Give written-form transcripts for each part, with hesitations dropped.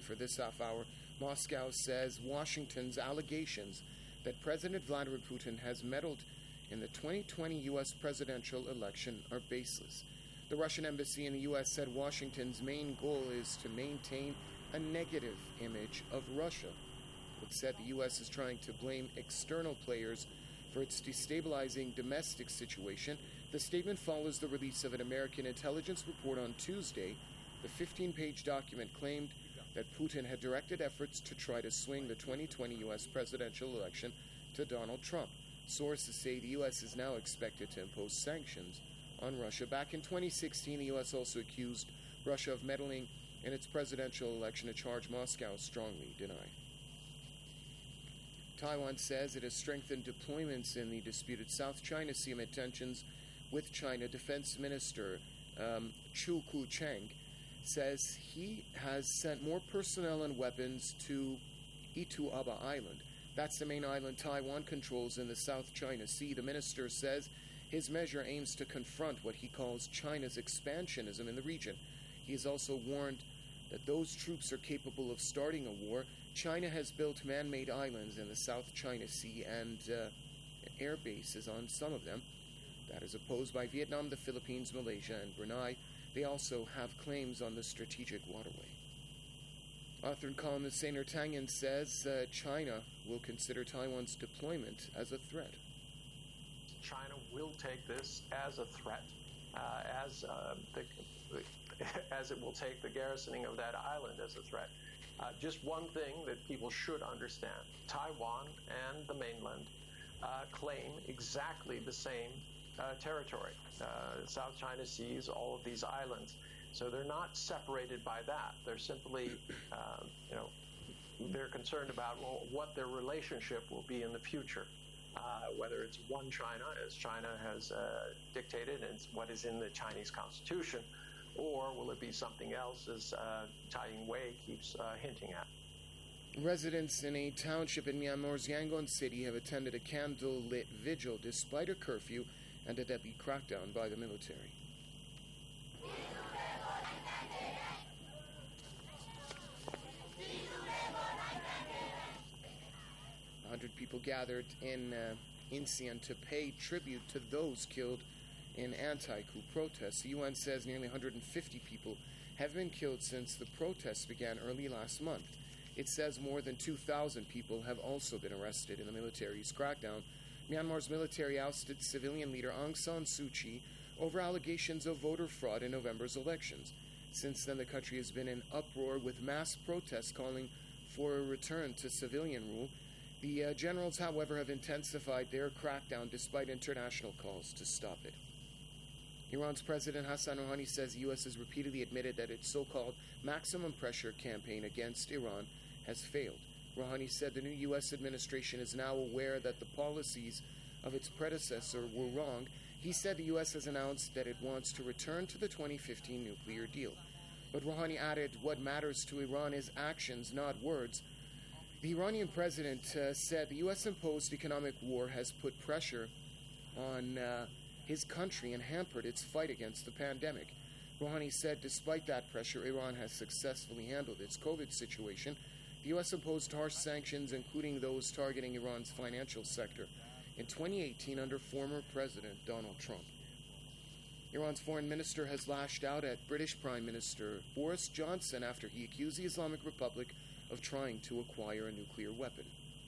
for this half hour. Moscow says Washington's allegations that President Vladimir Putin has meddled in the 2020 U.S. presidential election are baseless. The Russian embassy in the U.S. said Washington's main goal is to maintain a negative image of Russia. It said the U.S. is trying to blame external players for its destabilizing domestic situation. The statement follows the release of an American intelligence report on Tuesday. The 15-page document claimed that Putin had directed efforts to try to swing the 2020 U.S. presidential election to Donald Trump. Sources say the U.S. is now expected to impose sanctions on Russia. Back in 2016, the U.S. also accused Russia of meddling in its presidential election, a charge Moscow strongly denied. Taiwan says it has strengthened deployments in the disputed South China Sea amid tensions with China. Defense Minister Chiu Kuo-cheng says he has sent more personnel and weapons to Itu Aba Island. That's the main island Taiwan controls in the South China Sea. The minister says his measure aims to confront what he calls China's expansionism in the region. He has also warned that those troops are capable of starting a war. China has built man-made islands in the South China Sea and air bases on some of them. That is opposed by Vietnam, the Philippines, Malaysia, and Brunei. They also have claims on the strategic waterway. Author and columnist Sainer Tangen says China will consider Taiwan's deployment as a threat. China will take this as a threat, as it will take the garrisoning of that island as a threat. Just one thing that people should understand: Taiwan and the mainland claim exactly the same territory. South China Seas, all of these islands. So they're not separated by that. They're simply, they're concerned about what their relationship will be in the future. Whether it's one China, as China has dictated, and it's what is in the Chinese constitution, or will it be something else, as Tsai Ing-wen keeps hinting at. Residents in a township in Myanmar's Yangon City have attended a candle-lit vigil despite a curfew and a deadly crackdown by the military. 100 people gathered in Incheon to pay tribute to those killed in anti-coup protests. The UN says nearly 150 people have been killed since the protests began early last month. It says more than 2,000 people have also been arrested in the military's crackdown. Myanmar's military ousted civilian leader Aung San Suu Kyi over allegations of voter fraud in November's elections. Since then, the country has been in uproar with mass protests calling for a return to civilian rule. The generals, however, have intensified their crackdown despite international calls to stop it. Iran's President Hassan Rouhani says the U.S. has repeatedly admitted that its so-called maximum pressure campaign against Iran has failed. Rouhani said the new U.S. administration is now aware that the policies of its predecessor were wrong. He said the U.S. has announced that it wants to return to the 2015 nuclear deal. But Rouhani added, what matters to Iran is actions, not words. The Iranian president said the U.S.-imposed economic war has put pressure on his country and hampered its fight against the pandemic. Rouhani said despite that pressure, Iran has successfully handled its COVID situation. The U.S. imposed harsh sanctions, including those targeting Iran's financial sector, in 2018 under former President Donald Trump. Iran's foreign minister has lashed out at British Prime Minister Boris Johnson after he accused the Islamic Republic of trying to acquire a nuclear weapon.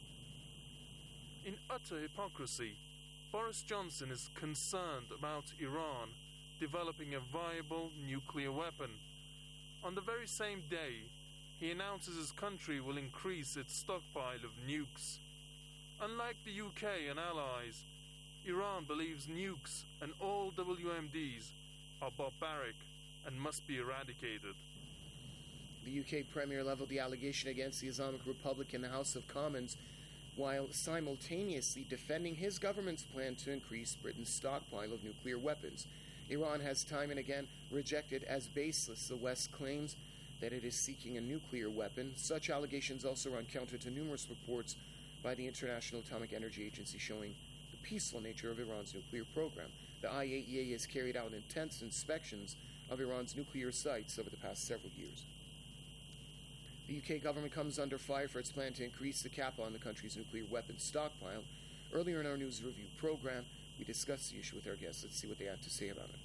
In utter hypocrisy, Boris Johnson is concerned about Iran developing a viable nuclear weapon. On the very same day, he announces his country will increase its stockpile of nukes. Unlike the UK and allies, Iran believes nukes and all WMDs are barbaric and must be eradicated. The UK Premier leveled the allegation against the Islamic Republic in the House of Commons while simultaneously defending his government's plan to increase Britain's stockpile of nuclear weapons. Iran has time and again rejected as baseless the West claims that it is seeking a nuclear weapon. Such allegations also run counter to numerous reports by the International Atomic Energy Agency showing the peaceful nature of Iran's nuclear program. The IAEA has carried out intense inspections of Iran's nuclear sites over the past several years. The UK government comes under fire for its plan to increase the cap on the country's nuclear weapons stockpile. Earlier in our news review program, we discussed the issue with our guests. Let's see what they have to say about it.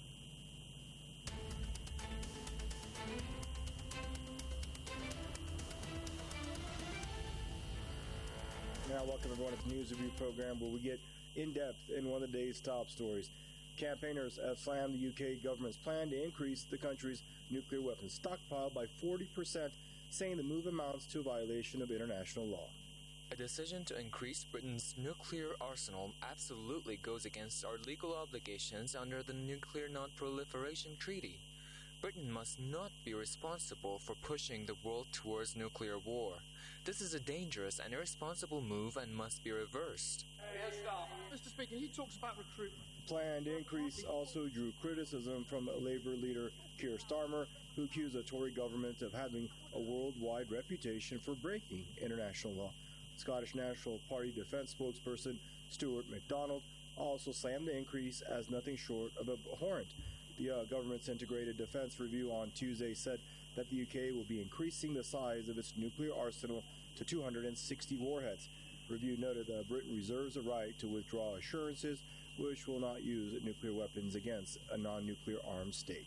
Now, welcome everyone to the News Review program, where we get in-depth in one of the day's top stories. Campaigners have slammed the UK government's plan to increase the country's nuclear weapons stockpile by 40%, saying the move amounts to a violation of international law. A decision to increase Britain's nuclear arsenal absolutely goes against our legal obligations under the Nuclear Non-Proliferation Treaty. Britain must not be responsible for pushing the world towards nuclear war. This is a dangerous and irresponsible move and must be reversed. Mr. Speaker, he talks about recruitment. The planned increase also drew criticism from Labour leader Keir Starmer, who accused the Tory government of having a worldwide reputation for breaking international law. Scottish National Party defence spokesperson Stuart MacDonald also slammed the increase as nothing short of abhorrent. The government's integrated defence review on Tuesday said that the UK will be increasing the size of its nuclear arsenal to 260 warheads. The review noted that Britain reserves a right to withdraw assurances which will not use nuclear weapons against a non-nuclear armed state.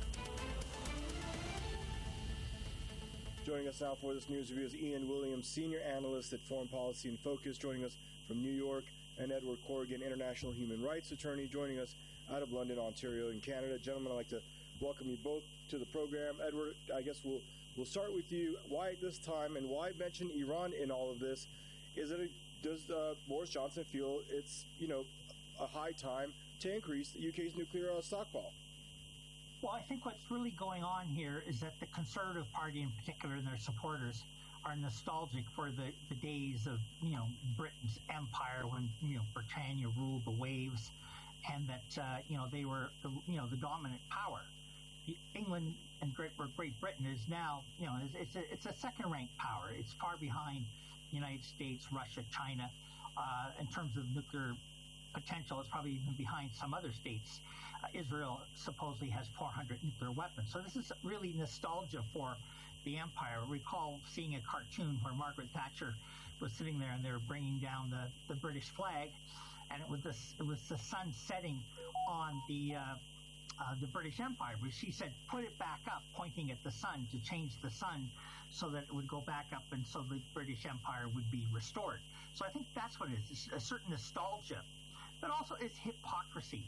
Joining us now for this news review is Ian Williams, senior analyst at Foreign Policy in Focus, joining us from New York, and Edward Corrigan, international human rights attorney, joining us out of London, Ontario, in Canada. Gentlemen, I'd like to welcome you both to the program. Edward, I guess we'll start with you. Why at this time, and why mention Iran in all of this? Does Boris Johnson feel it's a high time to increase the UK's nuclear stockpile? Well, I think what's really going on here is that the Conservative Party in particular and their supporters are nostalgic for the days of, Britain's empire when, Britannia ruled the waves and that, they were, the dominant power. England and Great Britain is now, it's a second-ranked power. It's far behind the United States, Russia, China. In terms of nuclear potential, it's probably even behind some other states. Israel supposedly has 400 nuclear weapons. So this is really nostalgia for the empire. I recall seeing a cartoon where Margaret Thatcher was sitting there and they were bringing down the British flag, and it was the sun setting on the British Empire. But she said, put it back up, pointing at the sun to change the sun so that it would go back up and so the British Empire would be restored. So I think that's what it is. It's a certain nostalgia, but also it's hypocrisy.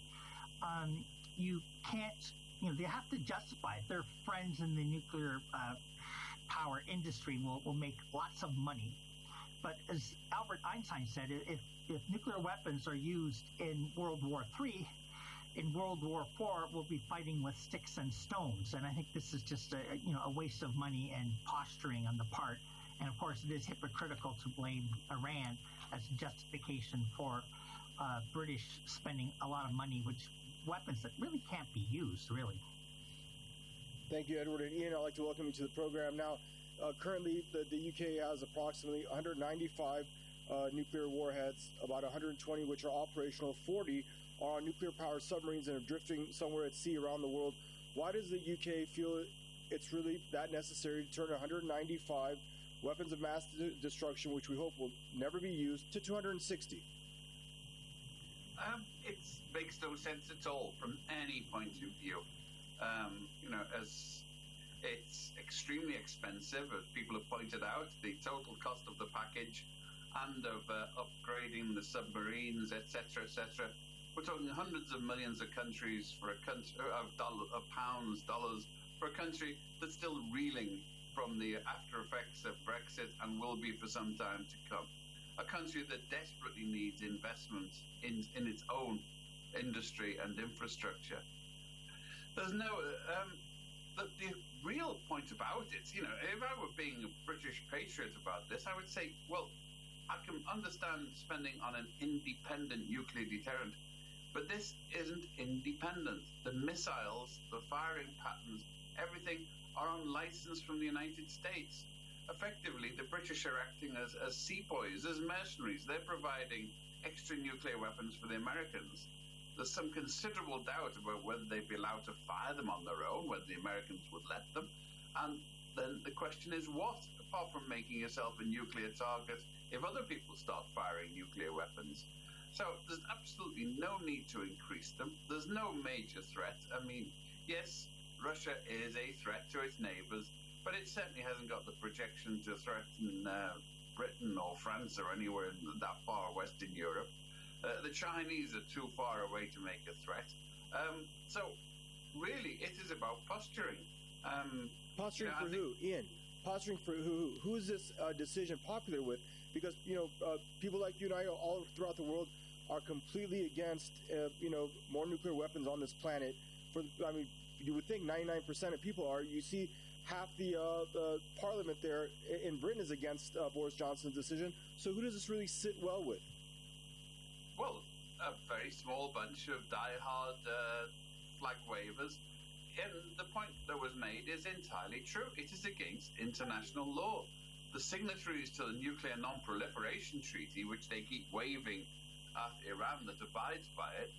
You can't, they have to justify it. Their friends in the nuclear power industry will make lots of money. But as Albert Einstein said, if nuclear weapons are used in World War III, in World War IV, we'll be fighting with sticks and stones. And I think this is just a waste of money and posturing on the part. And of course, it is hypocritical to blame Iran as justification for British spending a lot of money, weapons that really can't be used, really. Thank you, Edward. And Ian, I'd like to welcome you to the program. Now, currently, the UK has approximately 195 nuclear warheads, about 120 which are operational, 40 are on nuclear-powered submarines and are drifting somewhere at sea around the world. Why does the UK feel it's really that necessary to turn 195 weapons of mass destruction, which we hope will never be used, to 260? It makes no sense at all from any point of view. As it's extremely expensive, as people have pointed out, the total cost of the package and of upgrading the submarines, etc., etc. We're talking hundreds of millions of countries for of pounds, dollars, for a country that's still reeling from the after effects of Brexit and will be for some time to come. A country that desperately needs investment in its own industry and infrastructure. There's no... the real point about it, if I were being a British patriot about this, I would say, well, I can understand spending on an independent nuclear deterrent, but this isn't independent. The missiles, the firing patterns, everything are on license from the United States. Effectively, the British are acting as sepoys, as mercenaries. They're providing extra nuclear weapons for the Americans. There's some considerable doubt about whether they'd be allowed to fire them on their own, whether the Americans would let them. And then the question is what, apart from making yourself a nuclear target if other people start firing nuclear weapons? So there's absolutely no need to increase them. There's no major threat. I mean, yes, Russia is a threat to its neighbors, but it certainly hasn't got the projection to threaten Britain or France or anywhere that far west in Europe. The Chinese are too far away to make a threat. So really, it is about posturing. Posturing for who, Ian? Posturing for who? Who is this decision popular with? Because, people like you and I all throughout the world are completely against, more nuclear weapons on this planet. You would think 99% of people are. You see half the parliament there in Britain is against Boris Johnson's decision. So who does this really sit well with? Well, a very small bunch of diehard flag wavers. And the point that was made is entirely true. It is against international law. The signatories to the Nuclear Non-Proliferation Treaty, which they keep waving at Iran that abides by it,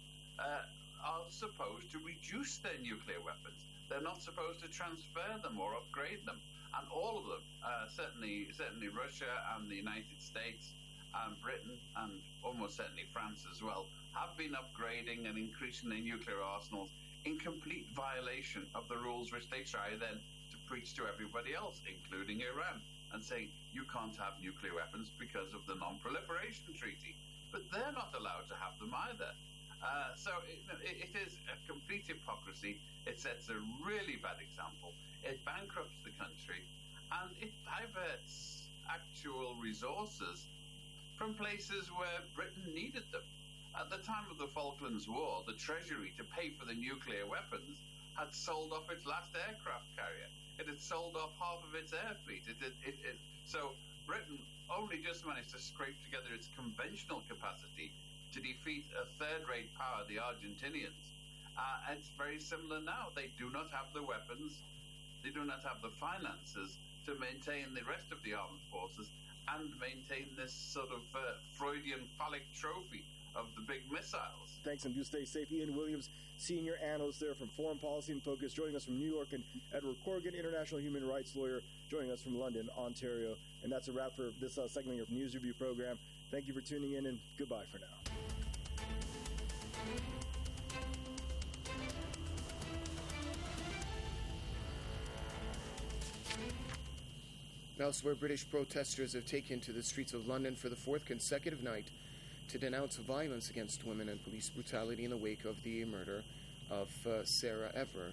are supposed to reduce their nuclear weapons. They're not supposed to transfer them or upgrade them. And all of them, certainly Russia and the United States and Britain and almost certainly France as well, have been upgrading and increasing their nuclear arsenals in complete violation of the rules which they try then to preach to everybody else, including Iran, and saying you can't have nuclear weapons because of the Non-Proliferation Treaty. But they're not allowed to have them either. So it is a complete hypocrisy. It sets a really bad example. It bankrupts the country, and it diverts actual resources from places where Britain needed them. At the time of the Falklands War, the Treasury, to pay for the nuclear weapons, had sold off its last aircraft carrier. It had sold off half of its air fleet. So Britain only just managed to scrape together its conventional capacity to defeat a third-rate power, the Argentinians. It's very similar now. They do not have the weapons, they do not have the finances to maintain the rest of the armed forces and maintain this sort of Freudian phallic trophy of the big missiles. Thanks, and do stay safe. Ian Williams, senior analyst there from Foreign Policy in Focus, joining us from New York, and Edward Corrigan, international human rights lawyer, joining us from London, Ontario. And that's a wrap for this segment of your News Review program. Thank you for tuning in, and goodbye for now. Elsewhere, British protesters have taken to the streets of London for the fourth consecutive night to denounce violence against women and police brutality in the wake of the murder of Sarah Everard.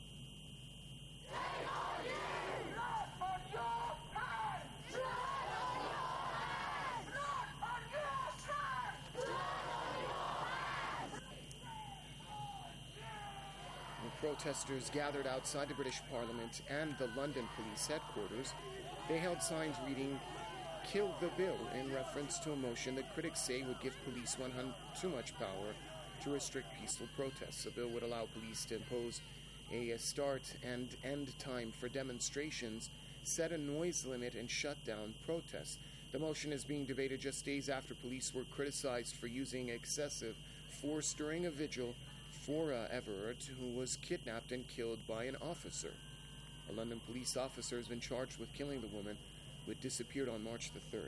The protesters gathered outside the British Parliament and the London Police headquarters. They held signs reading, "Kill the bill," in reference to a motion that critics say would give police too much power to restrict peaceful protests. The bill would allow police to impose a start and end time for demonstrations, set a noise limit, and shut down protests. The motion is being debated just days after police were criticized for using excessive force during a vigil for Everard, who was kidnapped and killed by an officer. A London police officer has been charged with killing the woman who had disappeared on March the 3rd.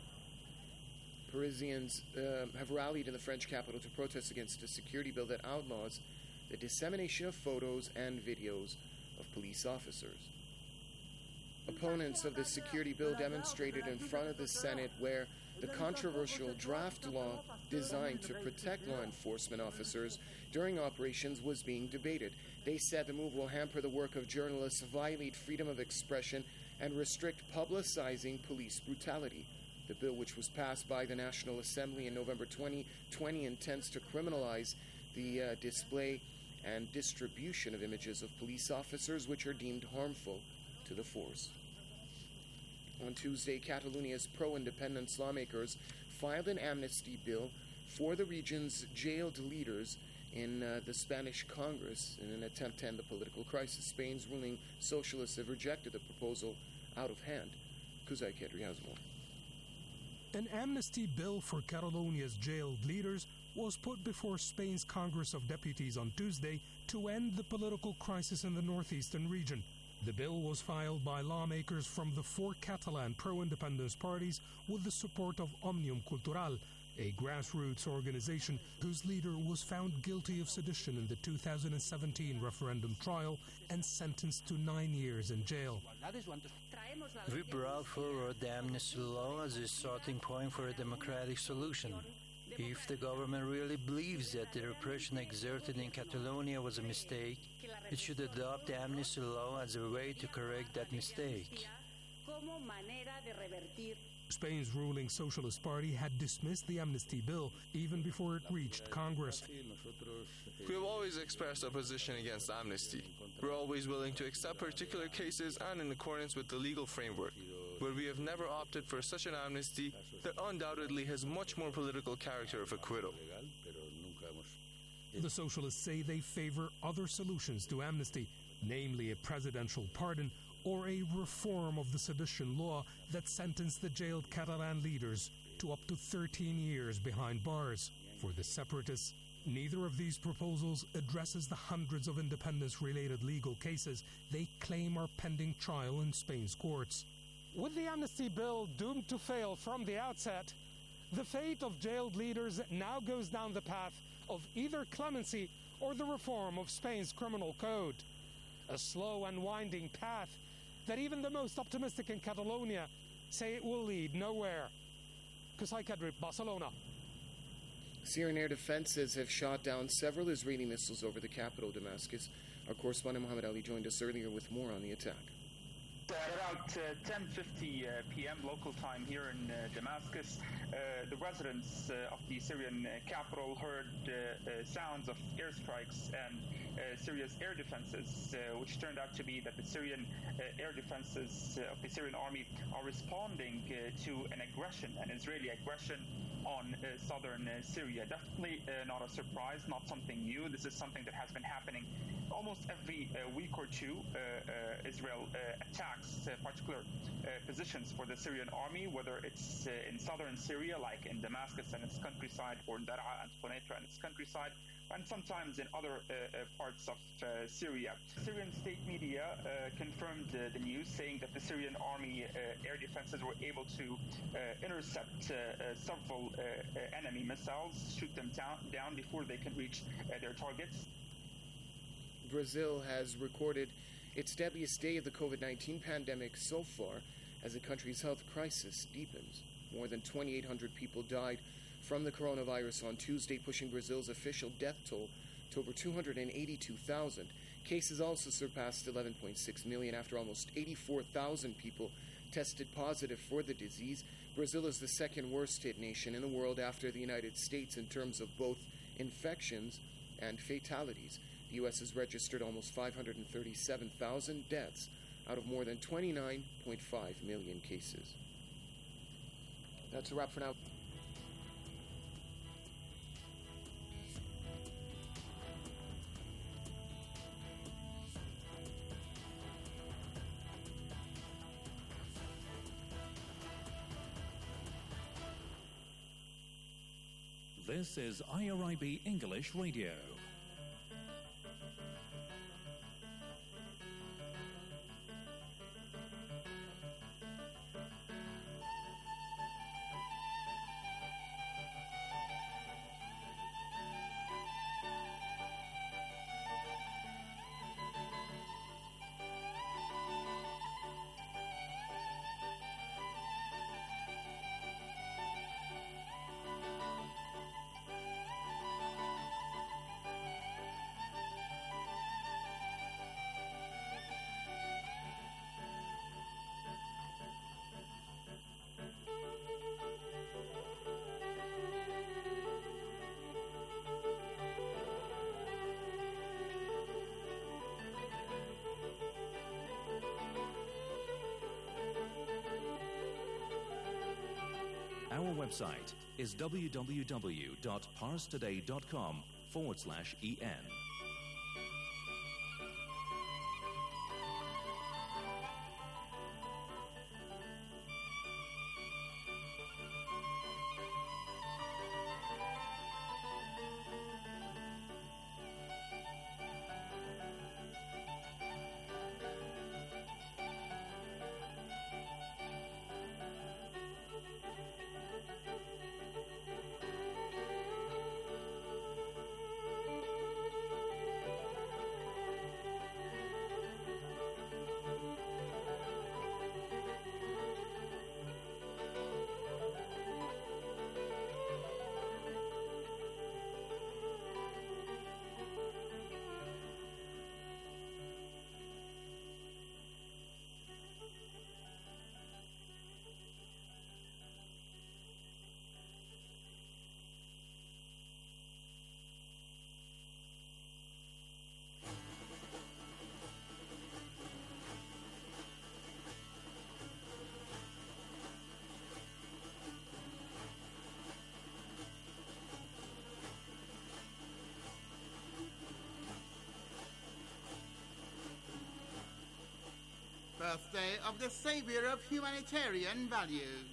Parisians have rallied in the French capital to protest against a security bill that outlaws the dissemination of photos and videos of police officers. Opponents of the security bill demonstrated in front of the Senate, where the controversial draft law designed to protect law enforcement officers during operations was being debated. They said the move will hamper the work of journalists, violate freedom of expression, and restrict publicizing police brutality. The bill, which was passed by the National Assembly in November 2020, intends to criminalize the display and distribution of images of police officers which are deemed harmful to the force. On Tuesday, Catalonia's pro-independence lawmakers filed an amnesty bill for the region's jailed leaders in the Spanish Congress in an attempt to end the political crisis. Spain's ruling socialists have rejected the proposal out of hand. Kuzai Kedri has more. An amnesty bill for Catalonia's jailed leaders was put before Spain's Congress of Deputies on Tuesday to end the political crisis in the northeastern region. The bill was filed by lawmakers from the 4 Catalan pro-independence parties with the support of Òmnium Cultural, a grassroots organization whose leader was found guilty of sedition in the 2017 referendum trial and sentenced to 9 years in jail. We brought forward the amnesty law as a starting point for a democratic solution. If the government really believes that the repression exerted in Catalonia was a mistake, it should adopt the amnesty law as a way to correct that mistake. Spain's ruling Socialist Party had dismissed the amnesty bill even before it reached Congress. We have always expressed our position against amnesty. We're always willing to accept particular cases and in accordance with the legal framework. Where we have never opted for such an amnesty that undoubtedly has much more political character of acquittal. The Socialists say they favor other solutions to amnesty, namely a presidential pardon or a reform of the sedition law that sentenced the jailed Catalan leaders to up to 13 years behind bars. For the separatists, neither of these proposals addresses the hundreds of independence-related legal cases they claim are pending trial in Spain's courts. With the amnesty bill doomed to fail from the outset, the fate of jailed leaders now goes down the path of either clemency or the reform of Spain's criminal code. A slow and winding path that even the most optimistic in Catalonia say it will lead nowhere. Qusay Kadri, Barcelona. Syrian air defenses have shot down several Israeli missiles over the capital, Damascus. Our correspondent Mohammed Ali joined us earlier with more on the attack. At about 10:50 p.m. local time here in Damascus, the residents of the Syrian capital heard sounds of airstrikes and Syria's air defenses, which turned out to be that the Syrian air defenses of the Syrian army are responding to an Israeli aggression on southern Syria. Definitely not a surprise, not something new. This is something that has been happening almost every week or two. Israel attacks particular positions for the Syrian army, whether it's in southern Syria, like in Damascus and its countryside, or in Daraa and Quneitra and its countryside, and sometimes in other parts of Syria. Syrian state media confirmed the news, saying that the Syrian army air defenses were able to intercept several enemy missiles, shoot them down before they can reach their targets. Brazil has recorded its deadliest day of the COVID-19 pandemic so far as the country's health crisis deepens. More than 2,800 people died from the coronavirus on Tuesday, pushing Brazil's official death toll to over 282,000. Cases also surpassed 11.6 million after almost 84,000 people tested positive for the disease. Brazil is the second worst hit nation in the world after the United States in terms of both infections and fatalities. The U.S. has registered almost 537,000 deaths out of more than 29.5 million cases. That's a wrap for now. This is IRIB English Radio. Our website is www.parstoday.com/en. birthday of the savior of humanitarian values.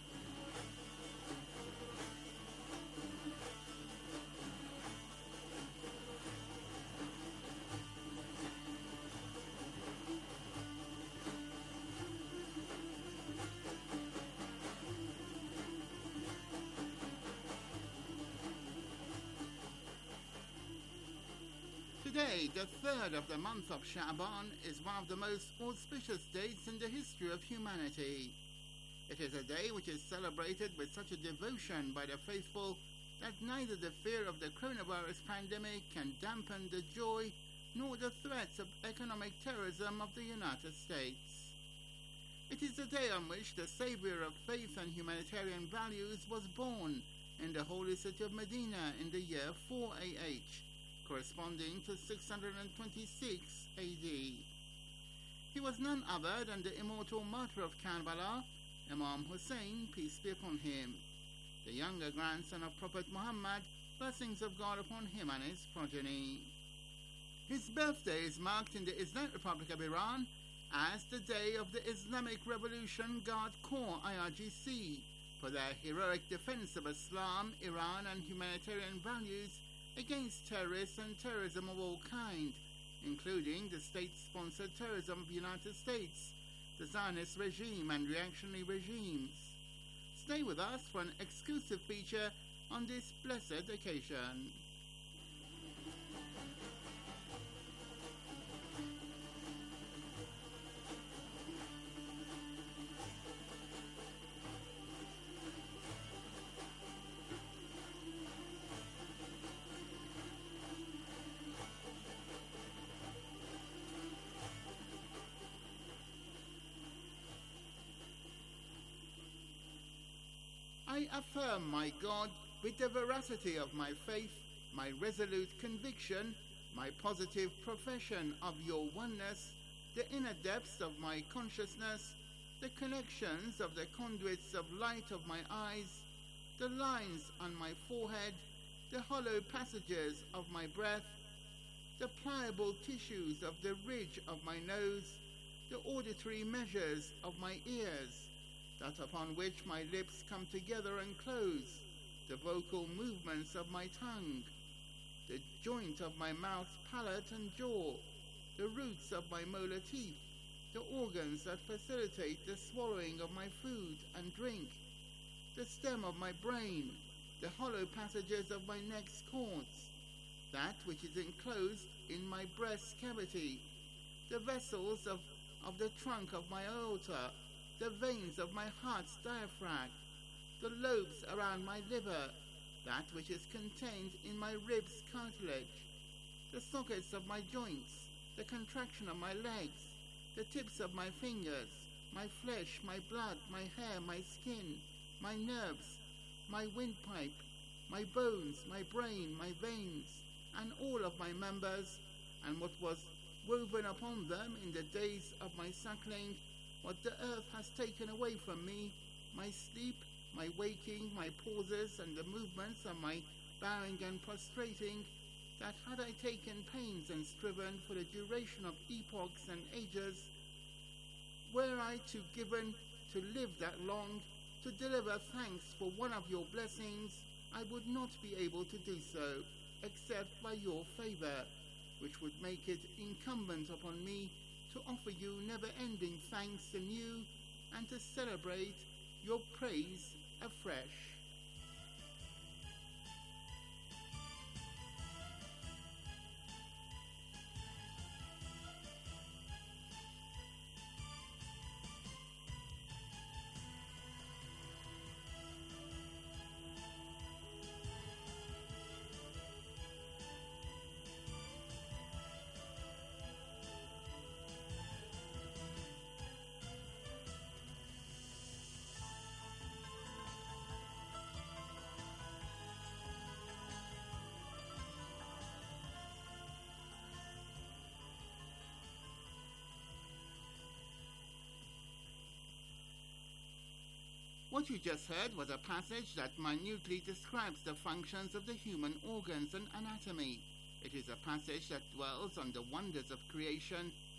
Today, the third of the month of Sha'ban, is one of the most auspicious dates in the history of humanity. It is a day which is celebrated with such a devotion by the faithful that neither the fear of the coronavirus pandemic can dampen the joy nor the threats of economic terrorism of the United States. It is the day on which the savior of faith and humanitarian values was born in the holy city of Medina in the year 4 AH, corresponding to 626 AD. He was none other than the immortal martyr of Karbala, Imam Hussein, peace be upon him, the younger grandson of Prophet Muhammad, blessings of God upon him and his progeny. His birthday is marked in the Islamic Republic of Iran as the day of the Islamic Revolution Guard Corps IRGC for their heroic defense of Islam, Iran and humanitarian values against terrorists and terrorism of all kinds, including the state-sponsored terrorism of the United States, the Zionist regime and reactionary regimes. Stay with us for an exclusive feature on this blessed occasion. I affirm, my God, with the veracity of my faith, my resolute conviction, my positive profession of your oneness, the inner depths of my consciousness, the connections of the conduits of light of my eyes, the lines on my forehead, the hollow passages of my breath, the pliable tissues of the ridge of my nose, the auditory measures of my ears, that upon which my lips come together and close, the vocal movements of my tongue, the joint of my mouth, palate and jaw, the roots of my molar teeth, the organs that facilitate the swallowing of my food and drink, the stem of my brain, the hollow passages of my neck's cords, that which is enclosed in my breast cavity, the vessels of the trunk of my aorta, the veins of my heart's diaphragm, the lobes around my liver, that which is contained in my ribs' cartilage, the sockets of my joints, the contraction of my legs, the tips of my fingers, my flesh, my blood, my hair, my skin, my nerves, my windpipe, my bones, my brain, my veins, and all of my members, and what was woven upon them in the days of my suckling, what the earth has taken away from me, my sleep, my waking, my pauses, and the movements of my bowing and prostrating, that had I taken pains and striven for the duration of epochs and ages, were I given to live that long, to deliver thanks for one of your blessings, I would not be able to do so, except by your favor, which would make it incumbent upon me to offer you never-ending thanks anew, and to celebrate your praise afresh. What you just heard was a passage that minutely describes the functions of the human organs and anatomy. It is a passage that dwells on the wonders of creation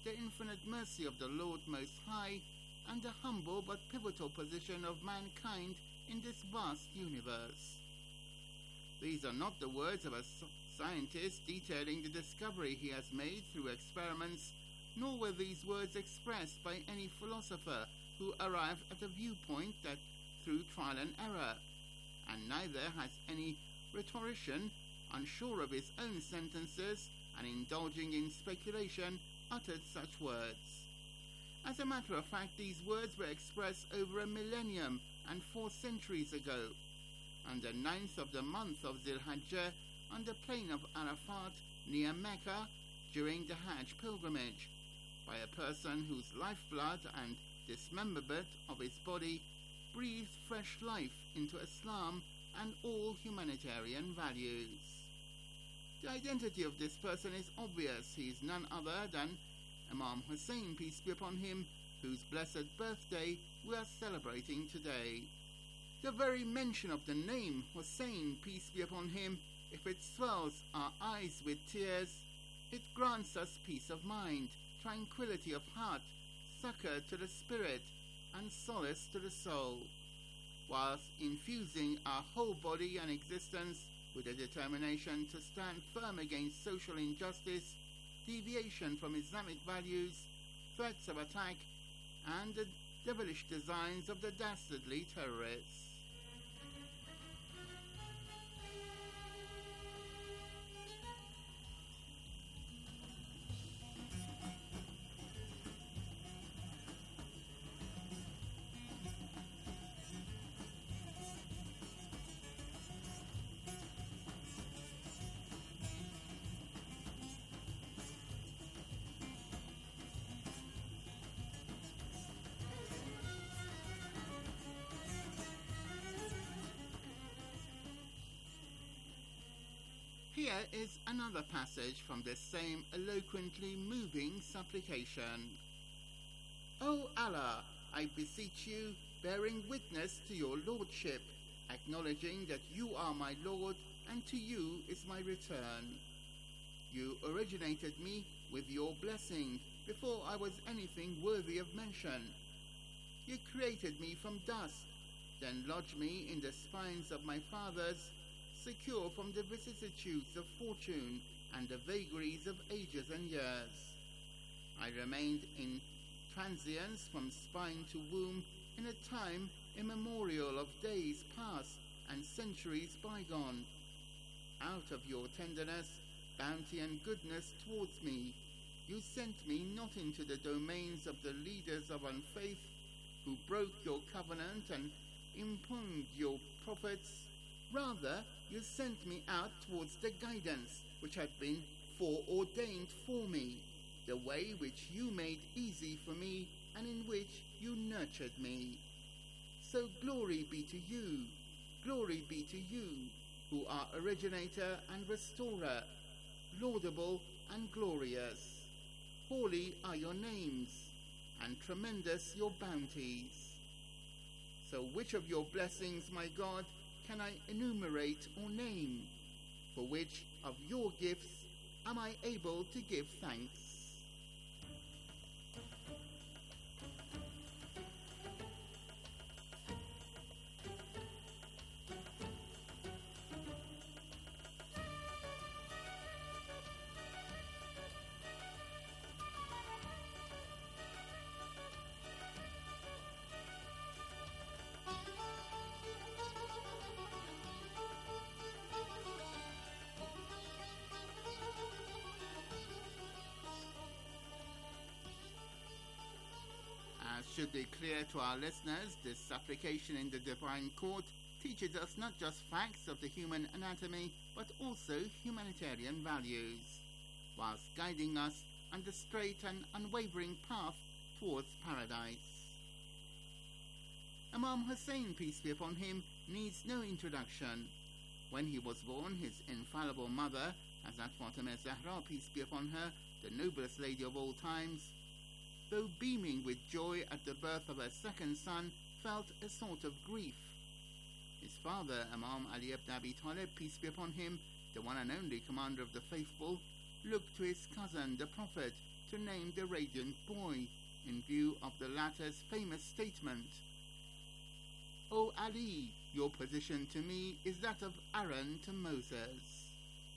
the infinite mercy of the Lord Most High, and the humble but pivotal position of mankind in this vast universe. These are not the words of a scientist detailing the discovery he has made through experiments, nor were these words expressed by any philosopher who arrived at a viewpoint that through trial and error, and neither has any rhetorician, unsure of his own sentences and indulging in speculation, uttered such words. As a matter of fact, these words were expressed over a millennium and 4 centuries ago, on the 9th of the month of Zil-Hajjah, on the plain of Arafat near Mecca during the Hajj pilgrimage, by a person whose lifeblood and dismemberment of his body breathed fresh life into Islam and all humanitarian values. The identity of this person is obvious. He is none other than Imam Hussein, peace be upon him, whose blessed birthday we are celebrating today. The very mention of the name Hussein, peace be upon him, if it swells our eyes with tears, it grants us peace of mind, tranquility of heart, succor to the spirit, and solace to the soul, whilst infusing our whole body and existence with a determination to stand firm against social injustice, deviation from Islamic values, threats of attack, and the devilish designs of the dastardly terrorists. Here is another passage from the same eloquently moving supplication. O Allah, I beseech you, bearing witness to your lordship, acknowledging that you are my Lord, and to you is my return. You originated me with your blessing before I was anything worthy of mention. You created me from dust, then lodged me in the spines of my fathers, secure from the vicissitudes of fortune and the vagaries of ages and years. I remained in transience from spine to womb in a time immemorial of days past and centuries bygone. Out of your tenderness, bounty and goodness towards me, you sent me not into the domains of the leaders of unfaith, who broke your covenant and impugned your prophets. Rather, you sent me out towards the guidance which had been foreordained for me, the way which you made easy for me and in which you nurtured me. So glory be to you, who are originator and restorer, laudable and glorious. Holy are your names, and tremendous your bounties. So which of your blessings, my God, can I enumerate or name? For which of your gifts am I able to give thanks? Should be clear to our listeners, this supplication in the Divine Court teaches us not just facts of the human anatomy, but also humanitarian values, whilst guiding us on the straight and unwavering path towards paradise. Imam Hussein, peace be upon him, needs no introduction. When he was born, his infallible mother, Hazrat Fatima Zahra, peace be upon her, the noblest lady of all times, though beaming with joy at the birth of her second son, felt a sort of grief. His father, Imam Ali ibn Abi Talib, peace be upon him, the one and only commander of the faithful, looked to his cousin, the Prophet, to to name the radiant boy in view of the latter's famous statement, "O Ali, your position to me is that of Aaron to Moses."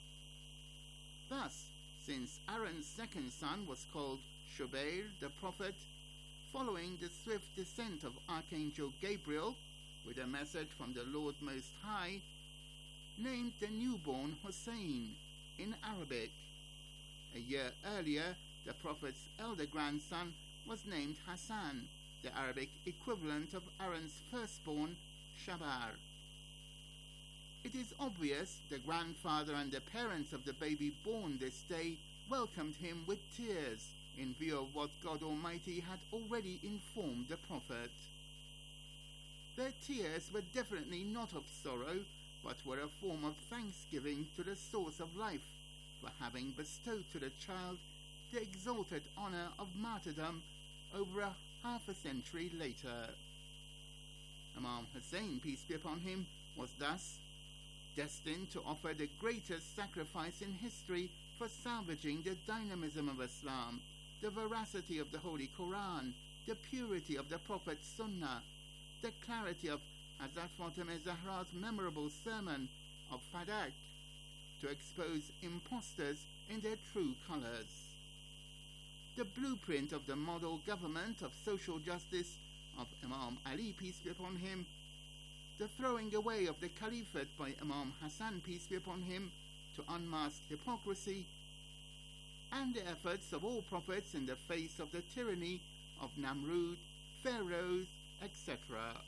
Thus, since Aaron's second son was called Shubair the prophet, following the swift descent of Archangel Gabriel with a message from the Lord Most High, named the newborn Hussein in Arabic. A year earlier, the prophet's elder grandson was named Hassan, the Arabic equivalent of Aaron's firstborn, Shabar. It is obvious the grandfather and the parents of the baby born this day welcomed him with tears in view of what God Almighty had already informed the prophet. Their tears were definitely not of sorrow, but were a form of thanksgiving to the source of life for having bestowed to the child the exalted honor of martyrdom over half a century later. Imam Hussein, peace be upon him, was thus destined to offer the greatest sacrifice in history for salvaging the dynamism of Islam, the veracity of the Holy Quran, the purity of the Prophet's Sunnah, the clarity of Hazrat Fatima Zahra's memorable sermon of Fadak, to expose impostors in their true colors. The blueprint of the model government of social justice of Imam Ali, peace be upon him, the throwing away of the caliphate by Imam Hassan, peace be upon him, to unmask hypocrisy, and the efforts of all prophets in the face of the tyranny of Namrud, pharaohs, etc.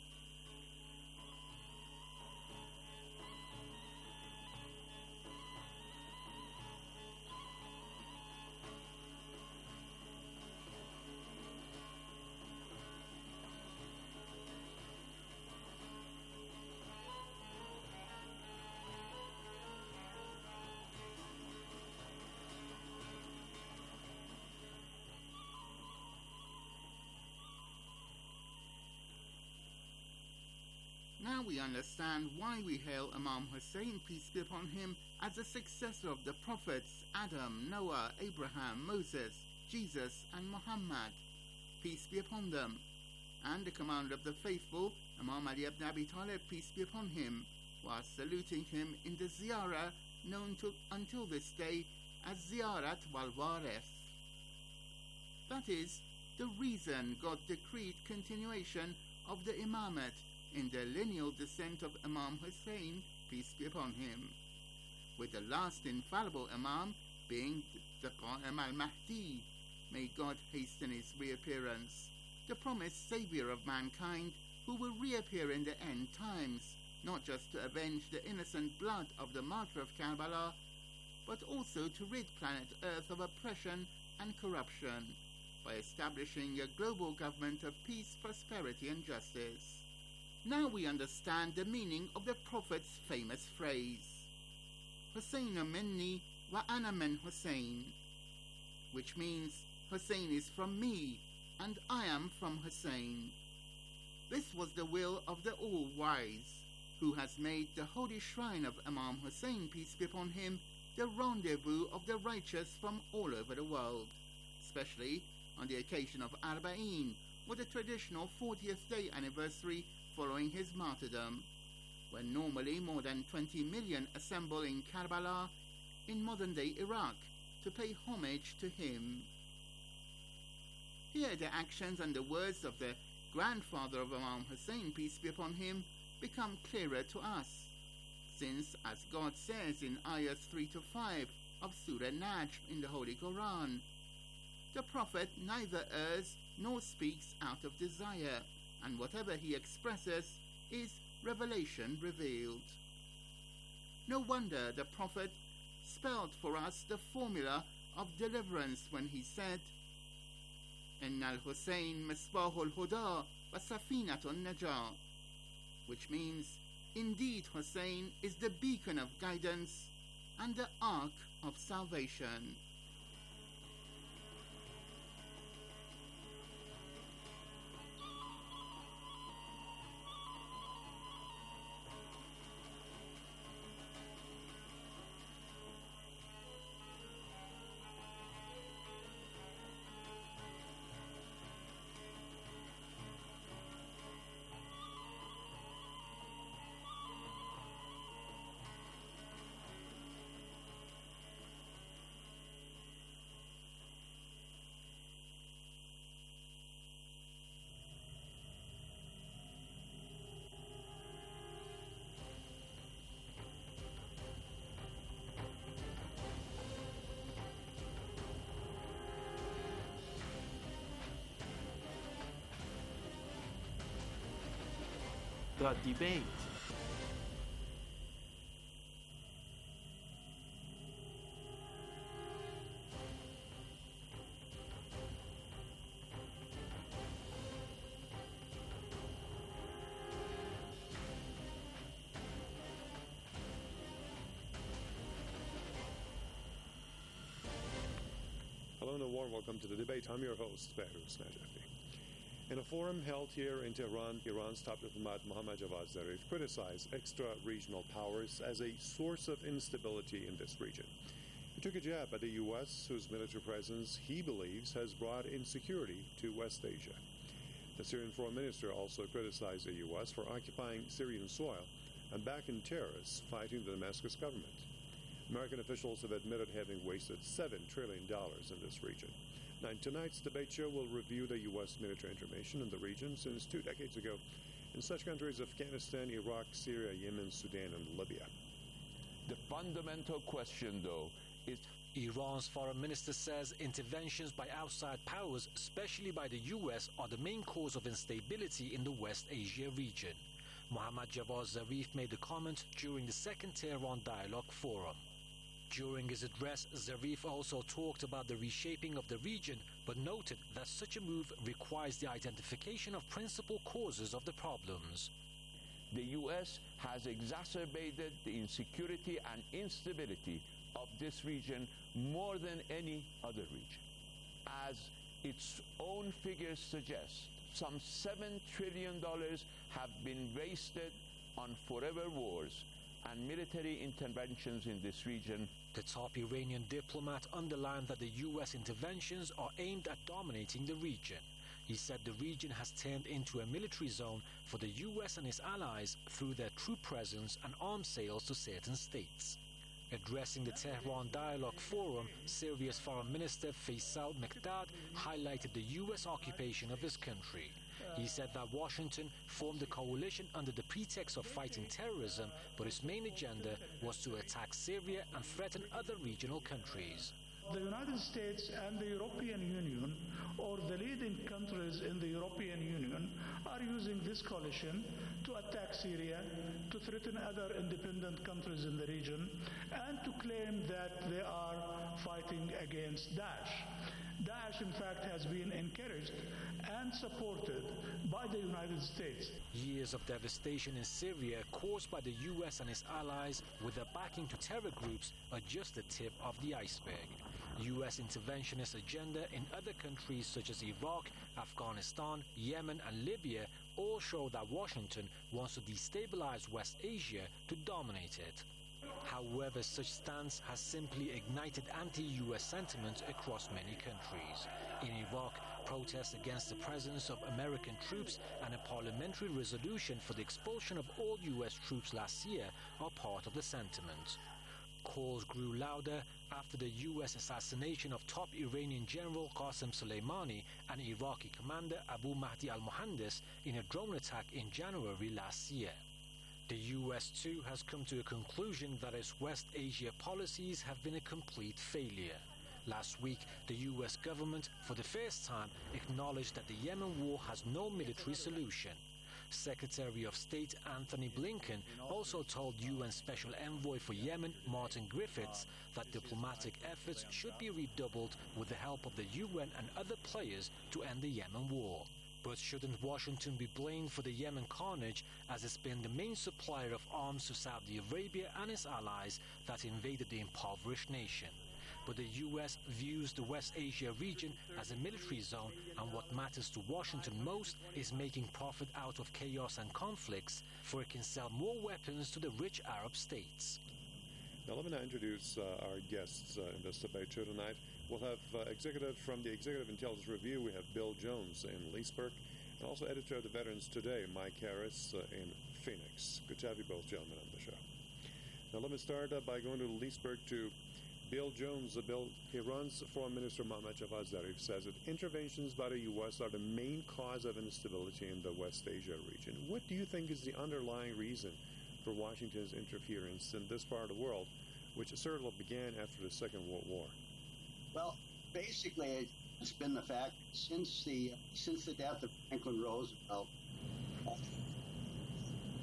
Now we understand why we hail Imam Hussein, peace be upon him, as the successor of the prophets Adam, Noah, Abraham, Moses, Jesus, and Muhammad, peace be upon them, and the commander of the faithful, Imam Ali ibn Abi Talib, peace be upon him, while saluting him in the ziyarah known until this day as Ziyarat wal Warith. That is, the reason God decreed continuation of the imamate in the lineal descent of Imam Hussein, peace be upon him, with the last infallible Imam being the Qa'im al-Mahdi, may God hasten his reappearance, the promised saviour of mankind who will reappear in the end times, not just to avenge the innocent blood of the martyr of Karbala, but also to rid planet Earth of oppression and corruption by establishing a global government of peace, prosperity and justice. Now we understand the meaning of the Prophet's famous phrase, Husseinu minni wa ana min Hussein, which means Hussein is from me and I am from Hussein. This was the will of the All-Wise, who has made the holy shrine of Imam Hussein, peace be upon him, the rendezvous of the righteous from all over the world, especially on the occasion of Arba'in, or the traditional 40th day anniversary following his martyrdom, when normally more than 20 million assemble in Karbala, in modern-day Iraq, to pay homage to him. Here the actions and the words of the grandfather of Imam Hussein, peace be upon him, become clearer to us, since, as God says in ayahs 3 to 5 of Surah Najm in the Holy Quran, the Prophet neither errs nor speaks out of desire, and whatever he expresses is revelation revealed. No wonder the Prophet spelled for us the formula of deliverance when he said, Inna al-Hussein misbahul huda wa safinatun najah, which means, indeed Hussein is the beacon of guidance and the ark of salvation. The Debate. Hello and a warm welcome to The Debate. I'm your host, Behruz Najafi. In a forum held here in Tehran, Iran's top diplomat Mohammad Javad Zarif criticized extra-regional powers as a source of instability in this region. He took a jab at the U.S., whose military presence he believes has brought insecurity to West Asia. The Syrian foreign minister also criticized the U.S. for occupying Syrian soil and backing terrorists fighting the Damascus government. American officials have admitted having wasted $7 trillion in this region. Now, in tonight's debate show, we'll review the U.S. military intervention in the region since 2 decades ago in such countries as Afghanistan, Iraq, Syria, Yemen, Sudan, and Libya. The fundamental question, though, is... Iran's foreign minister says interventions by outside powers, especially by the U.S., are the main cause of instability in the West Asia region. Mohammad Javad Zarif made the comment during the second Tehran Dialogue Forum. During his address, Zarif also talked about the reshaping of the region, but noted that such a move requires the identification of principal causes of the problems. The U.S. has exacerbated the insecurity and instability of this region more than any other region. As its own figures suggest, some $7 trillion have been wasted on forever wars and military interventions in this region. The top Iranian diplomat underlined that the U.S. interventions are aimed at dominating the region. He said the region has turned into a military zone for the U.S. and its allies through their troop presence and arms sales to certain states. Addressing the Tehran Dialogue Forum, Syria's Foreign Minister Faisal Mekdad highlighted the U.S. occupation of his country. He said that Washington formed a coalition under the pretext of fighting terrorism, but its main agenda was to attack Syria and threaten other regional countries. The United States and the European Union, or the leading countries in the European Union, are using this coalition to attack Syria, to threaten other independent countries in the region, and to claim that they are fighting against Daesh. Daesh, in fact, has been encouraged and supported by the United States. Years of devastation in Syria caused by the U.S. and its allies with their backing to terror groups are just the tip of the iceberg. U.S. interventionist agenda in other countries such as Iraq, Afghanistan, Yemen and Libya all show that Washington wants to destabilize West Asia to dominate it. However, such stance has simply ignited anti-U.S. sentiment across many countries. In Iraq, protests against the presence of American troops and a parliamentary resolution for the expulsion of all U.S. troops last year are part of the sentiment. Calls grew louder after the U.S. assassination of top Iranian General Qasem Soleimani and Iraqi commander Abu Mahdi al-Mohandes in a drone attack in January last year. The U.S. too has come to a conclusion that its West Asia policies have been a complete failure. Last week, the U.S. government, for the first time, acknowledged that the Yemen war has no military solution. Secretary of State Anthony Blinken also told UN Special Envoy for Yemen, Martin Griffiths, that diplomatic efforts should be redoubled with the help of the UN and other players to end the Yemen war. But shouldn't Washington be blamed for the Yemen carnage, as it's been the main supplier of arms to Saudi Arabia and its allies that invaded the impoverished nation? But the U.S. views the West Asia region as a military zone, and what matters to Washington most is making profit out of chaos and conflicts, for it can sell more weapons to the rich Arab states. Now let me now introduce our guests in this debate show tonight. We'll have executive from the Executive Intelligence Review. We have Bill Jones in Leesburg, and also editor of the Veterans Today, Mike Harris in Phoenix. Good to have you both gentlemen on the show. Now let me start by going to Leesburg to Bill Jones. Bill, Iran's Foreign Minister Mohammad Javad Zarif says that interventions by the U.S. are the main cause of instability in the West Asia region. What do you think is the underlying reason for Washington's interference in this part of the world, which certainly began after the Second World War? Well, basically, it's been the fact since the death of Franklin Roosevelt,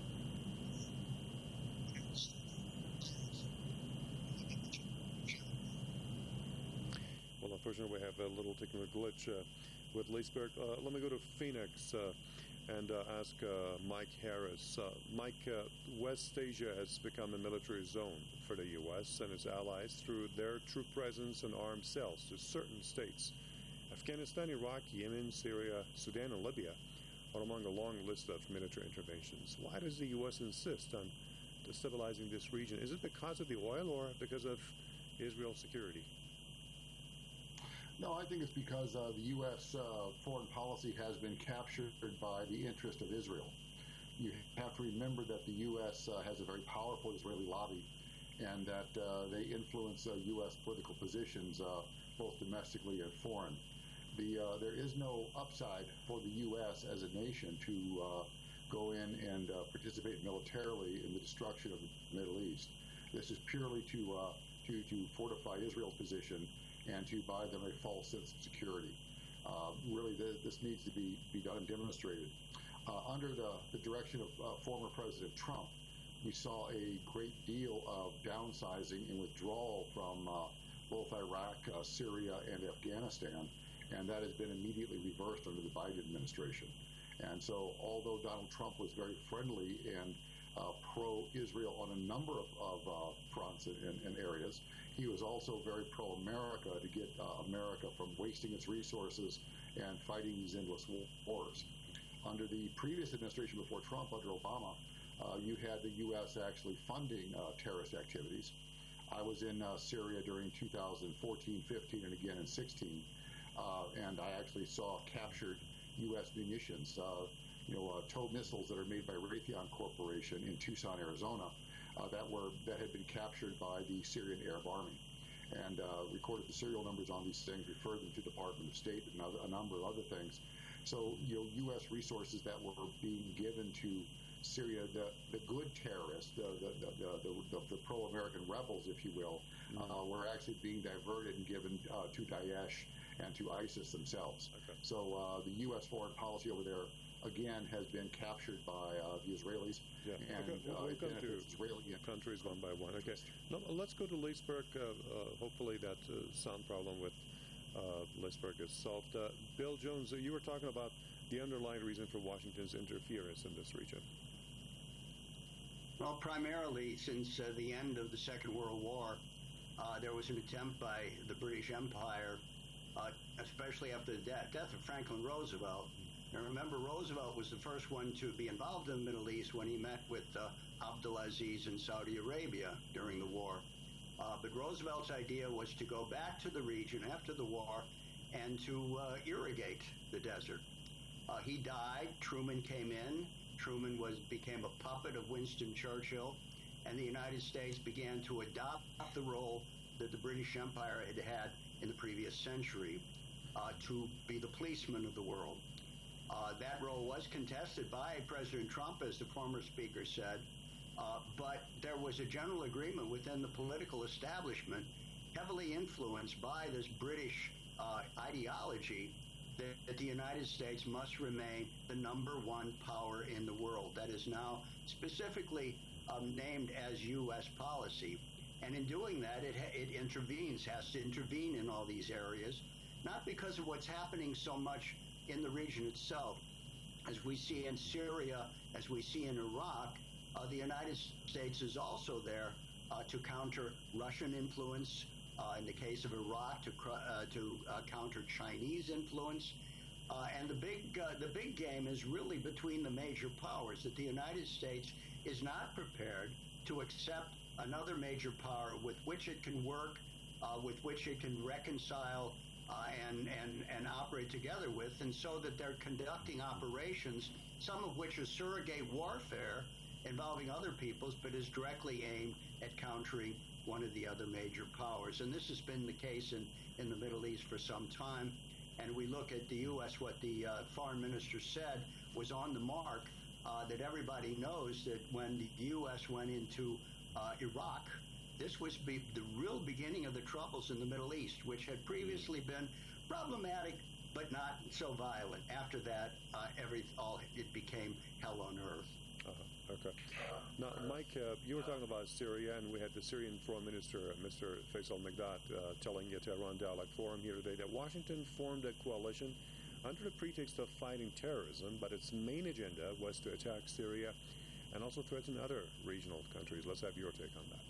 unfortunately, we have a little technical glitch with Leesburg. Let me go to Phoenix and ask Mike Harris. Mike, West Asia has become a military zone for the U.S. and its allies through their troop presence and armed sales to certain states. Afghanistan, Iraq, Yemen, Syria, Sudan, and Libya are among a long list of military interventions. Why does the U.S. insist on destabilizing this region? Is it because of the oil or because of Israel's security? No, I think it's because the U.S. Foreign policy has been captured by the interest of Israel. You have to remember that the U.S. Has a very powerful Israeli lobby, and that they influence U.S. political positions both domestically and foreign. There is no upside for the U.S. as a nation to go in and participate militarily in the destruction of the Middle East. This is purely to fortify Israel's position and to buy them a false sense of security. Really, this needs to be done and demonstrated. Under the direction of former President Trump, we saw a great deal of downsizing and withdrawal from both Iraq, Syria, and Afghanistan, and that has been immediately reversed under the Biden administration. And so, although Donald Trump was very friendly and pro-Israel on a number of fronts and areas, he was also very pro-America to get America from wasting its resources and fighting these endless wars. Under the previous administration before Trump, under Obama, you had the U.S. actually funding terrorist activities. I was in Syria during 2014, 15, and again in 16, and I actually saw captured U.S. munitions, TOW missiles that are made by Raytheon Corporation in Tucson, Arizona, that had been captured by the Syrian Arab Army, and recorded the serial numbers on these things, referred them to the Department of State and a number of other things. So, U.S. resources that were being given to Syria, the good terrorists, the pro-American rebels, if you will, were actually being diverted and given to Daesh and to ISIS themselves. Okay. So the U.S. foreign policy over there, again, has been captured by the Israelis. Yeah. And we'll come to Israeli countries one by one. Okay. Now, let's go to Leesburg. Hopefully that sound problem with Leesburg is solved. Bill Jones, you were talking about the underlying reason for Washington's interference in this region. Well, primarily since the end of the Second World War, there was an attempt by the British Empire, especially after the death of Franklin Roosevelt. And remember, Roosevelt was the first one to be involved in the Middle East when he met with Abdulaziz in Saudi Arabia during the war. But Roosevelt's idea was to go back to the region after the war and to irrigate the desert. He died. Truman came in. Truman became a puppet of Winston Churchill, and the United States began to adopt the role that the British Empire had had in the previous century, to be the policeman of the world. That role was contested by President Trump, as the former speaker said, but there was a general agreement within the political establishment, heavily influenced by this British ideology, that the United States must remain the #1 power in the world. That is now specifically named as U.S. policy. And in doing that, it has to intervene in all these areas, not because of what's happening so much in the region itself. As we see in Syria, as we see in Iraq, the United States is also there to counter Russian influence, in the case of Iraq, to counter Chinese influence. And the big game is really between the major powers, that the United States is not prepared to accept another major power with which it can work, with which it can reconcile and operate together with, and so that they're conducting operations, some of which are surrogate warfare involving other peoples, but is directly aimed at countering one of the other major powers. And this has been the case in the Middle East for some time. And we look at the U.S., what the foreign minister said was on the mark, that everybody knows that when the U.S. went into Iraq, this was the real beginning of the troubles in the Middle East, which had previously been problematic but not so violent. After that, it became hell on earth. Okay. America. Now, Mike, you were talking about Syria, and we had the Syrian Foreign Minister, Mr. Faisal Mekdad, telling the Tehran Dialogue Forum here today that Washington formed a coalition under the pretext of fighting terrorism, but its main agenda was to attack Syria and also threaten other regional countries. Let's have your take on that.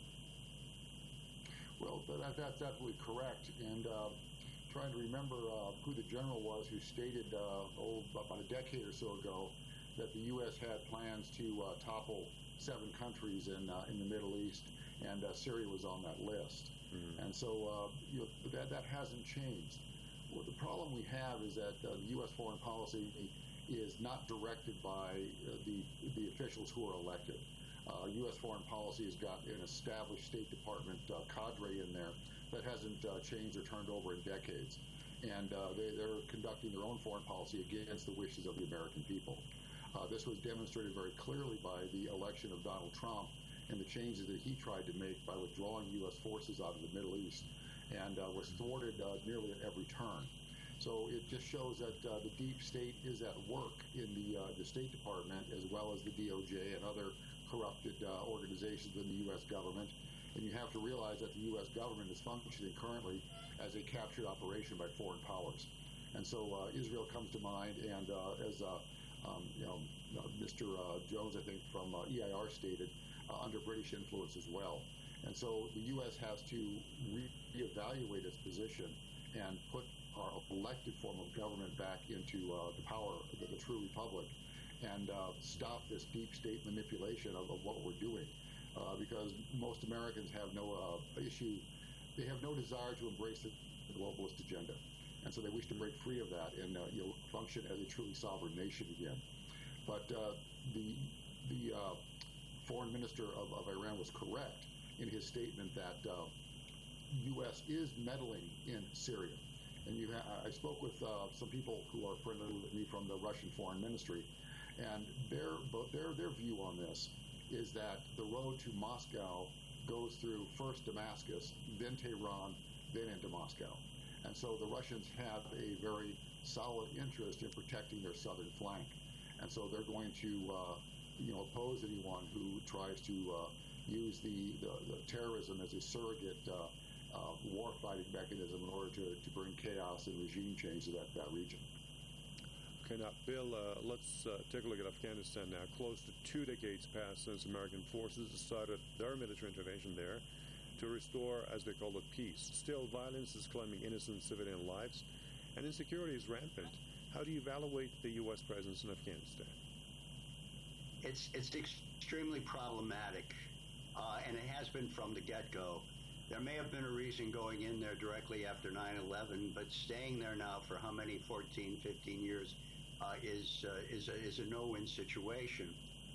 Well, that's absolutely correct. And trying to remember who the general was who stated about a decade or so ago that the U.S. had plans to topple 7 countries in the Middle East, and Syria was on that list. Mm-hmm. And so that hasn't changed. Well, the problem we have is that the U.S. foreign policy is not directed by the officials who are elected. U.S. foreign policy has got an established State Department cadre in there that hasn't changed or turned over in decades. And they're conducting their own foreign policy against the wishes of the American people. This was demonstrated very clearly by the election of Donald Trump and the changes that he tried to make by withdrawing U.S. forces out of the Middle East, and was thwarted nearly at every turn. So it just shows that the deep state is at work in the State Department, as well as the DOJ and other corrupted organizations in the U.S. government. And you have to realize that the U.S. government is functioning currently as a captured operation by foreign powers. And so Israel comes to mind, and as Mr. Jones, I think, from EIR stated, under British influence as well. And so the U.S. has to reevaluate its position and put our elected form of government back into the power of the true republic, and stop this deep state manipulation of what we're doing. Because most Americans have no they have no desire to embrace the globalist agenda. And so they wish to break free of that and function as a truly sovereign nation again. But the foreign minister of Iran was correct in his statement that U.S. is meddling in Syria. And I spoke with some people who are friendly with me from the Russian Foreign Ministry, and their view on this is that the road to Moscow goes through first Damascus, then Tehran, then into Moscow. And so the Russians have a very solid interest in protecting their southern flank. And so they're going to oppose anyone who tries to use the terrorism as a surrogate war-fighting mechanism in order to bring chaos and regime change to that region. Okay, now, Bill, let's take a look at Afghanistan now. Close to 2 decades passed since American forces started their military intervention there to restore, as they call it, peace. Still, violence is claiming innocent civilian lives, and insecurity is rampant. How do you evaluate the U.S. presence in Afghanistan? It's extremely problematic, and it has been from the get-go. There may have been a reason going in there directly after 9/11, but staying there now for how many, 14, 15 years, is a no-win situation.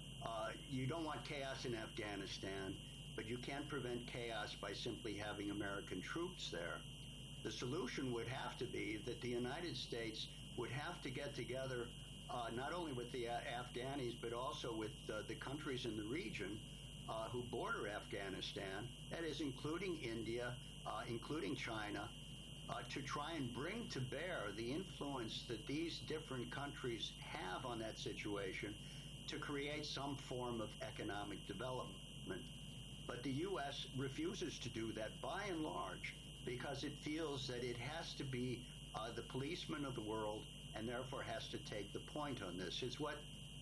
You don't want chaos in Afghanistan, but you can't prevent chaos by simply having American troops there. The solution would have to be that the United States would have to get together not only with the Afghanis, but also with the countries in the region who border Afghanistan, that is, including India, including China, to try and bring to bear the influence that these different countries have on that situation to create some form of economic development. But the U.S. refuses to do that by and large because it feels that it has to be the policeman of the world and therefore has to take the point on this. It's what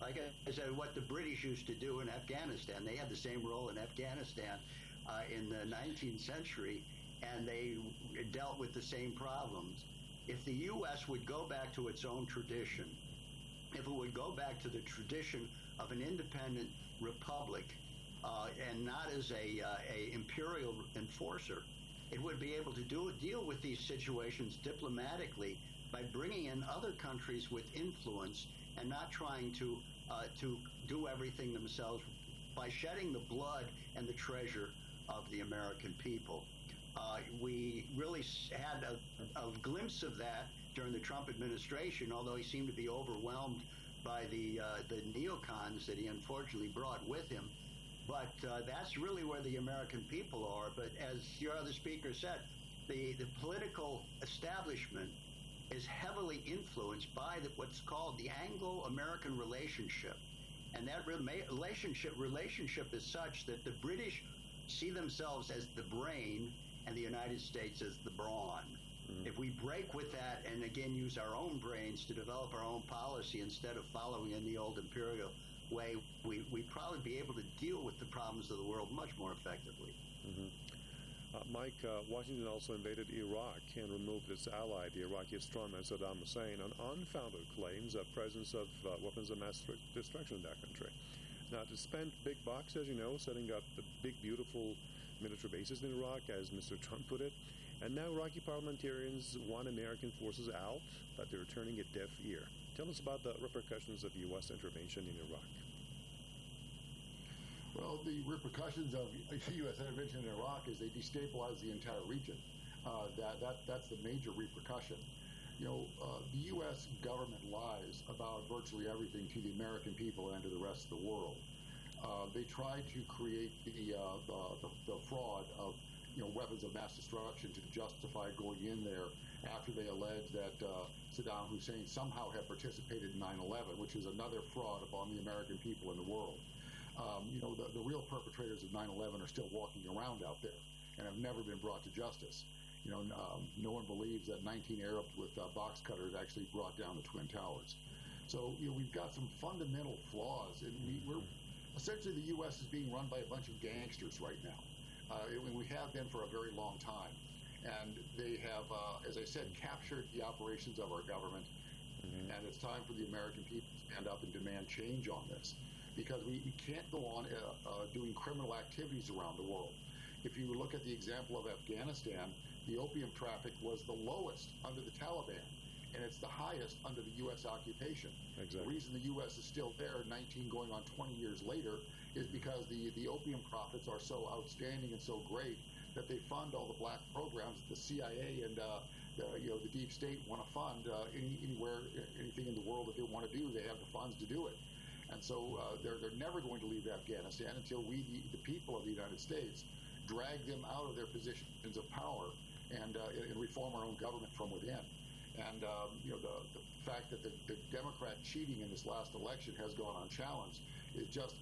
the British used to do in Afghanistan. They had the same role in Afghanistan in the 19th century, and they dealt with the same problems. If the U.S. would go back to its own tradition, if it would go back to the tradition of an independent republic and not as a imperial enforcer, it would be able to deal with these situations diplomatically by bringing in other countries with influence and not trying to do everything themselves by shedding the blood and the treasure of the American people. We really had a glimpse of that during the Trump administration, although he seemed to be overwhelmed by the neocons that he unfortunately brought with him. But that's really where the American people are. But as your other speaker said, the political establishment is heavily influenced by what's called the Anglo-American relationship. And that relationship is such that the British see themselves as the brain and the United States as the brawn. If we break with that and again use our own brains to develop our own policy instead of following in the old imperial way, we'd probably be able to deal with the problems of the world much more effectively. Mike, Washington also invaded Iraq and removed its ally, the Iraqi strongman Saddam Hussein, on unfounded claims of presence of weapons of mass destruction in that country. Now, to spend big bucks, as you know, setting up the big, beautiful military bases in Iraq, as Mr. Trump put it, and now Iraqi parliamentarians want American forces out, but they're turning a deaf ear. Tell us about the repercussions of U.S. intervention in Iraq. Well, the repercussions of U.S. intervention in Iraq is they destabilize the entire region. That's the major repercussion. The U.S. government lies about virtually everything to the American people and to the rest of the world. They try to create the fraud of weapons of mass destruction to justify going in there after they allege that Saddam Hussein somehow had participated in 9/11, which is another fraud upon the American people and the world. The real perpetrators of 9/11 are still walking around out there and have never been brought to justice. No one believes that 19 Arabs with box cutters actually brought down the Twin Towers. So, we've got some fundamental flaws, and we're essentially the U.S. is being run by a bunch of gangsters right now. We have been for a very long time. And they have, as I said, captured the operations of our government. And it's time for the American people to stand up and demand change on this. Because we can't go on doing criminal activities around the world. If you look at the example of Afghanistan, the opium traffic was the lowest under the Taliban, and it's the highest under the U.S. occupation. Exactly. The reason the U.S. is still there 19 going on 20 years later is because the opium profits are so outstanding and so great that they fund all the black programs that the CIA and the deep state want to fund anywhere, anything in the world that they want to do. They have the funds to do it. And so they're never going to leave Afghanistan until we, the people of the United States, drag them out of their positions of power and reform our own government from within. And the fact that the Democrat cheating in this last election has gone unchallenged is just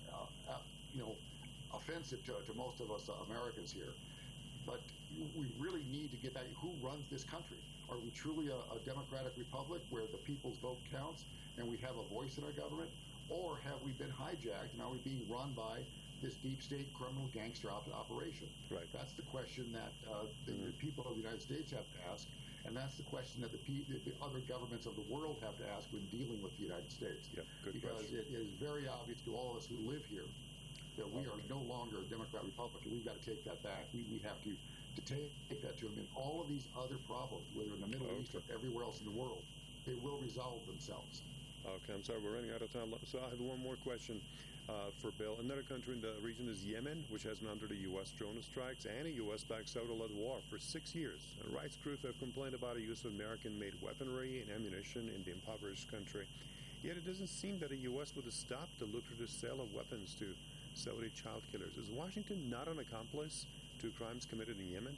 offensive to most of us Americans here. But we really need to get back. Who runs this country? Are we truly a democratic republic where the people's vote counts and we have a voice in our government? Or have we been hijacked and are we being run by this deep state criminal gangster operation? Right. That's the question that the people of the United States have to ask, and that's the question that the other governments of the world have to ask when dealing with the United States. Yeah, good because question. It is very obvious to all of us who live here that we are no longer a Democrat Republic, and we've got to take that back. We have to take that to them. And all of these other problems, whether in the Middle East or everywhere else in the world, they will resolve themselves. Okay, I'm sorry, we're running out of time. So I have one more question for Bill. Another country in the region is Yemen, which has been under the U.S. drone strikes and a U.S.-backed Saudi-led war for 6 years. And rights groups have complained about the use of American-made weaponry and ammunition in the impoverished country. Yet it doesn't seem that the U.S. would have stopped the lucrative sale of weapons to Saudi child killers. Is Washington not an accomplice to crimes committed in Yemen?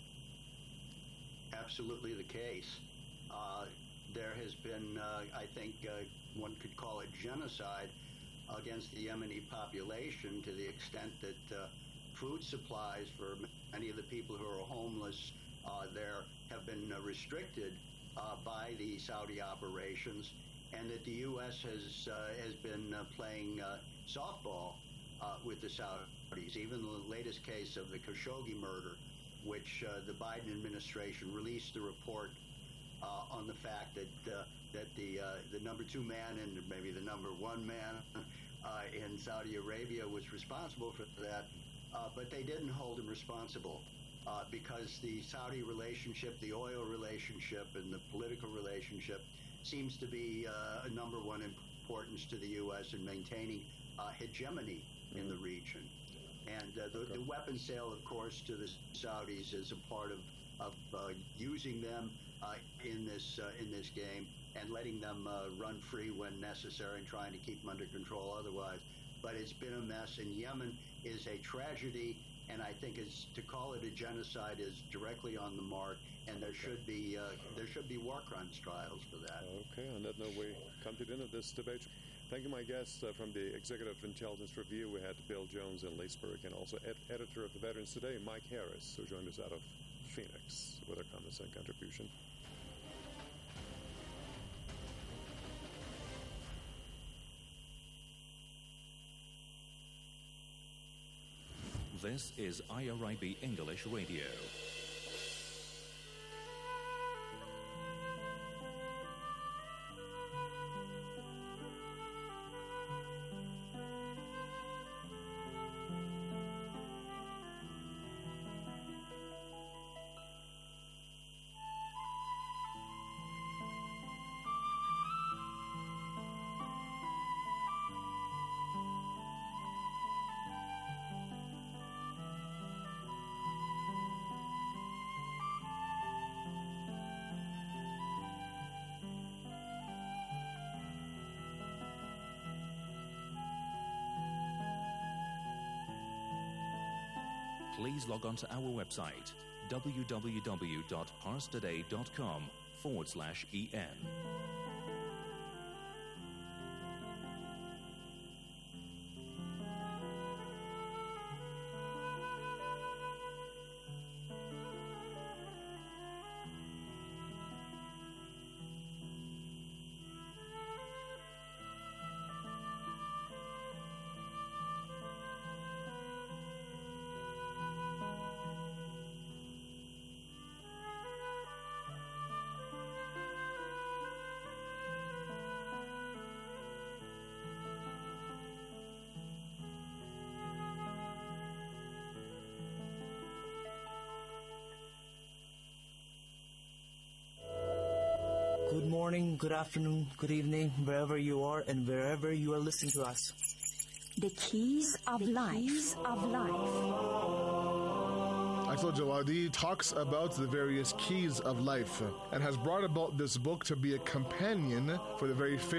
Absolutely the case. There has been, I think, one could call it genocide against the Yemeni population to the extent that food supplies for many of the people who are homeless there have been restricted by the Saudi operations, and that the U.S. has been playing softball with the Saudis. Even the latest case of the Khashoggi murder, which the Biden administration released the report on the fact that the number 2 man and maybe the number 1 man in Saudi Arabia was responsible for that, but they didn't hold him responsible because the Saudi relationship, the oil relationship, and the political relationship seems to be number 1 importance to the U.S. in maintaining hegemony in the region. And the weapon sale, of course, to the Saudis is a part of using them in this game and letting them run free when necessary and trying to keep them under control otherwise. But it's been a mess, and Yemen is a tragedy, and I think to call it a genocide is directly on the mark, and there should be war crimes trials for that. Okay, on that note, we come to the end of this debate. Thank you, my guests from the Executive Intelligence Review. We had Bill Jones in Leesburg, and also editor of the Veterans Today, Mike Harris, who joined us out of Phoenix with a comments and contribution. This is IRIB English Radio. Please log on to our website, www.parstoday.com/en. Good morning, good afternoon, good evening, wherever you are and wherever you are listening to us. The Keys of Life. Akhil Jaladi talks about the various keys of life and has brought about this book to be a companion for the very